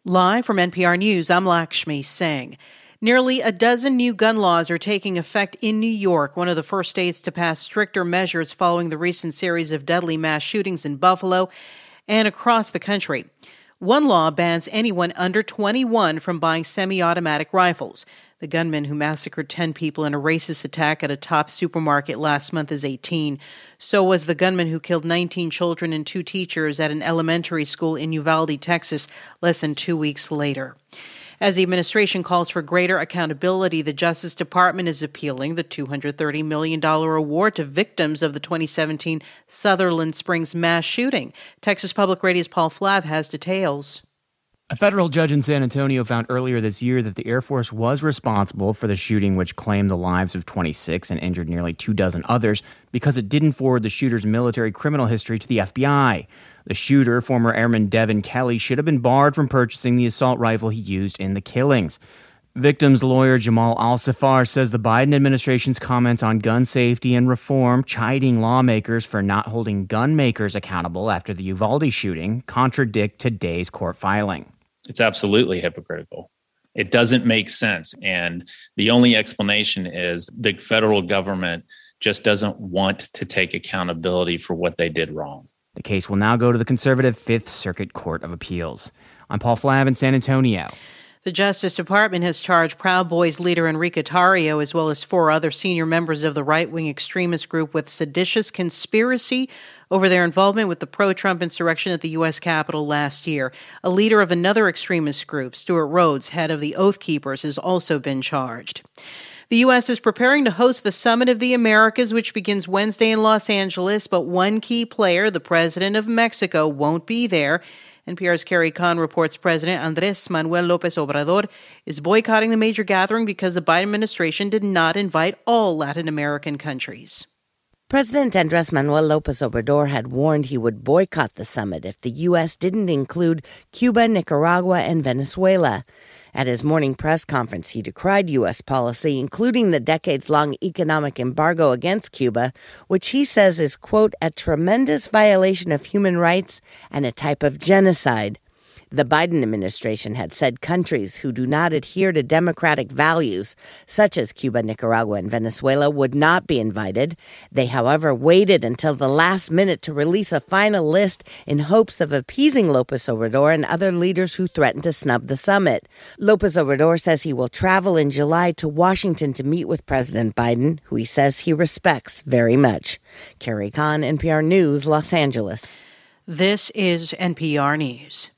Live from NPR News, I'm Lakshmi Singh. Nearly a dozen new gun laws are taking effect in New York, one of the first states to pass stricter measures following the recent series of deadly mass shootings in Buffalo and across the country. One law bans anyone under 21 from buying semi-automatic rifles. The gunman who massacred 10 people in a racist attack at a Tops supermarket last month is 18. So was the gunman who killed 19 children and 2 teachers at an elementary school in Uvalde, Texas, less than 2 weeks later. As the administration calls for greater accountability, the Justice Department is appealing the $230 million award to victims of the 2017 Sutherland Springs mass shooting. Texas Public Radio's Paul Flav has details. A federal judge in San Antonio found earlier this year that the Air Force was responsible for the shooting, which claimed the lives of 26 and injured nearly 24 others, because it didn't forward the shooter's military criminal history to the FBI. The shooter, former Airman Devin Kelly, should have been barred from purchasing the assault rifle he used in the killings. Victims' lawyer Jamal Al-Safar says the Biden administration's comments on gun safety and reform, chiding lawmakers for not holding gun makers accountable after the Uvalde shooting, contradict today's court filing. It's absolutely hypocritical. It doesn't make sense. And the only explanation is the federal government just doesn't want to take accountability for what they did wrong. The case will now go to the conservative Fifth Circuit Court of Appeals. I'm Paul Flav in San Antonio. The Justice Department has charged Proud Boys leader Enrique Tarrio, as well as 4 other senior members of the right-wing extremist group, with seditious conspiracy over their involvement with the pro-Trump insurrection at the U.S. Capitol last year. A leader of another extremist group, Stuart Rhodes, head of the Oath Keepers, has also been charged. The U.S. is preparing to host the Summit of the Americas, which begins Wednesday in Los Angeles, but one key player, the president of Mexico, won't be there. NPR's Carrie Kahn reports President Andrés Manuel López Obrador is boycotting the major gathering because the Biden administration did not invite all Latin American countries. President Andrés Manuel López Obrador had warned he would boycott the summit if the U.S. didn't include Cuba, Nicaragua, and Venezuela. At his morning press conference, he decried U.S. policy, including the decades-long economic embargo against Cuba, which he says is, quote, a tremendous violation of human rights and a type of genocide. The Biden administration had said countries who do not adhere to democratic values, such as Cuba, Nicaragua, and Venezuela, would not be invited. They, however, waited until the last minute to release a final list in hopes of appeasing López Obrador and other leaders who threatened to snub the summit. López Obrador says he will travel in July to Washington to meet with President Biden, who he says he respects very much. Carrie Kahn, NPR News, Los Angeles. This is NPR News.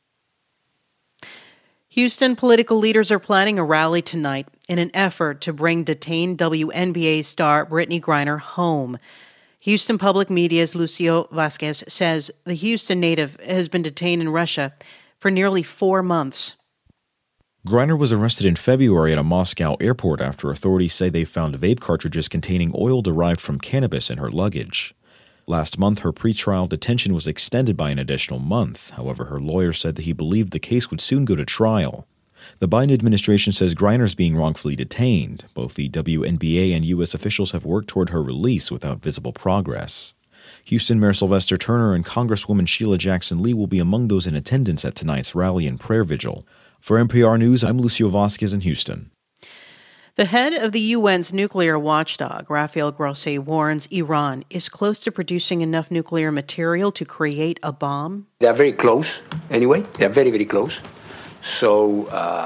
Houston political leaders are planning a rally tonight in an effort to bring detained WNBA star Brittney Griner home. Houston Public Media's Lucio Vasquez says the Houston native has been detained in Russia for nearly 4 months. Griner was arrested in February at a Moscow airport after authorities say they found vape cartridges containing oil derived from cannabis in her luggage. Last month, her pretrial detention was extended by an additional month. However, her lawyer said that he believed the case would soon go to trial. The Biden administration says Griner is being wrongfully detained. Both the WNBA and U.S. officials have worked toward her release without visible progress. Houston Mayor Sylvester Turner and Congresswoman Sheila Jackson Lee will be among those in attendance at tonight's rally and prayer vigil. For NPR News, I'm Lucio Vasquez in Houston. The head of the UN's nuclear watchdog, Rafael Grossi, warns Iran is close to producing enough nuclear material to create a bomb. They are very close, anyway. They are very, very close. So,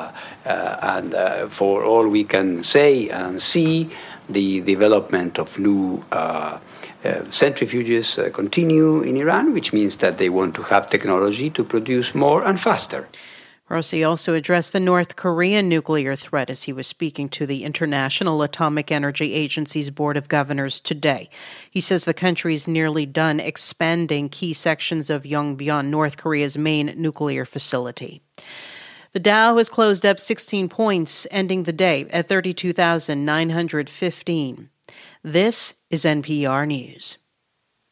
for all we can say and see, the development of new centrifuges continue in Iran, which means that they want to have technology to produce more and faster. Grossi also addressed the North Korean nuclear threat as he was speaking to the International Atomic Energy Agency's Board of Governors today. He says the country is nearly done expanding key sections of Yongbyon, North Korea's main nuclear facility. The Dow has closed up 16 points, ending the day at 32,915. This is NPR News.